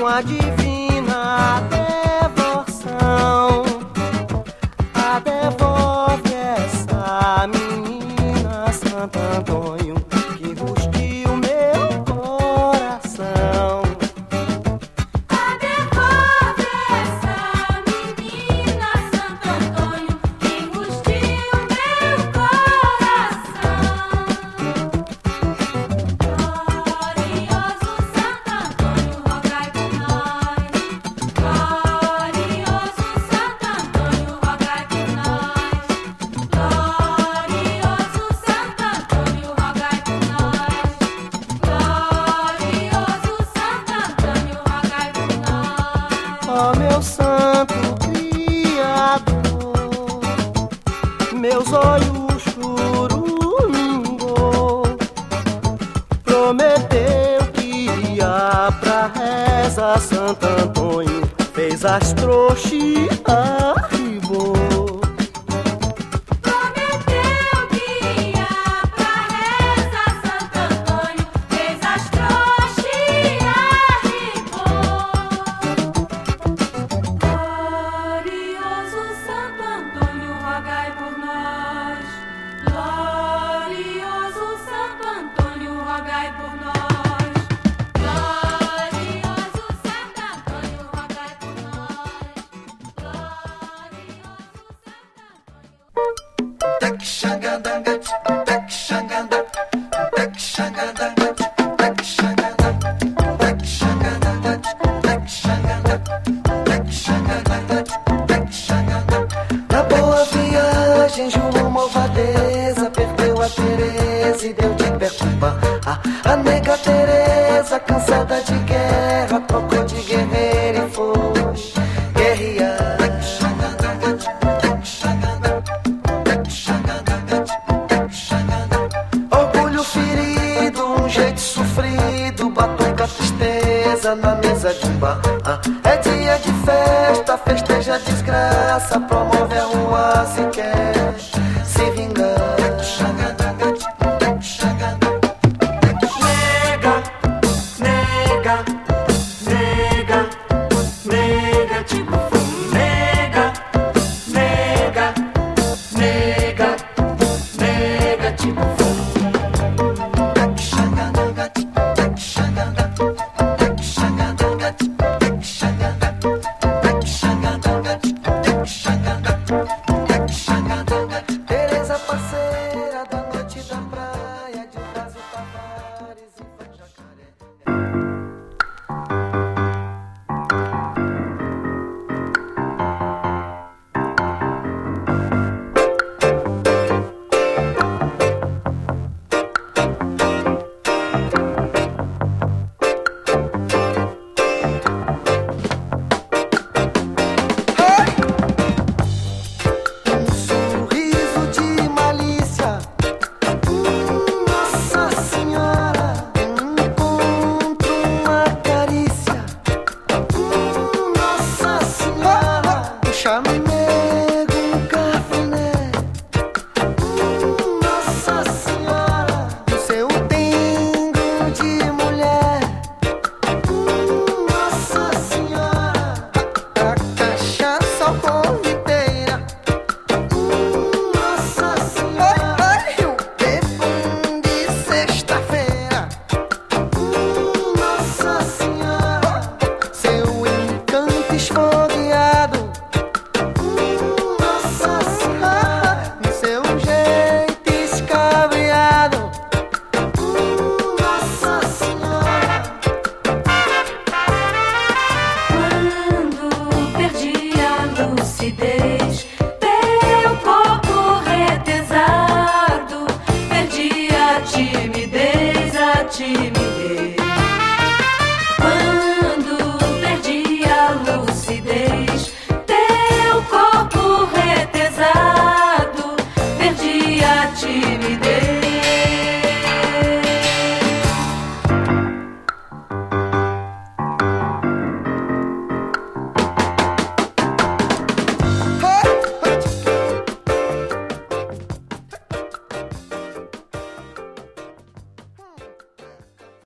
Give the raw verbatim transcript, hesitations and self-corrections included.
com a divina devoção. A devolve essa menina, Santo Antônio, que rustiu meu coração. A devolve essa menina, Santo Antônio, que rustiu meu coração. Glorioso Santo Antônio, rogai por nós. Glorioso Santo Antônio, rogai por nós. Glorioso Santo Antônio, rogai por nós. Glorioso Santo Antônio, rogai por nós. Ó meu santo criador, meus olhos churumingou, prometeu que ia pra reza. Santo Antônio fez as trouxas e arribou. Prometeu que ia pra reza, Santo Antônio fez as trouxas e arribou. Glorioso Santo Antônio, rogai por nós. Glorioso Santo Antônio, rogai por nós. Glorioso Santo Antônio, rogai por nós. Glorioso Santo Antônio. Na boa viagem, João Malvadeza perdeu a Tereza e deu de perturbar a, a nega Tereza, cansada de guerra, trocou de guerreira e foi guerrear. Orgulho ferido, um jeito sofrido, batuca tristeza na mesa de um bar. Ah, é dia de festa, festeja a desgraça, promove a rua se quer se vingar. Nega, nega,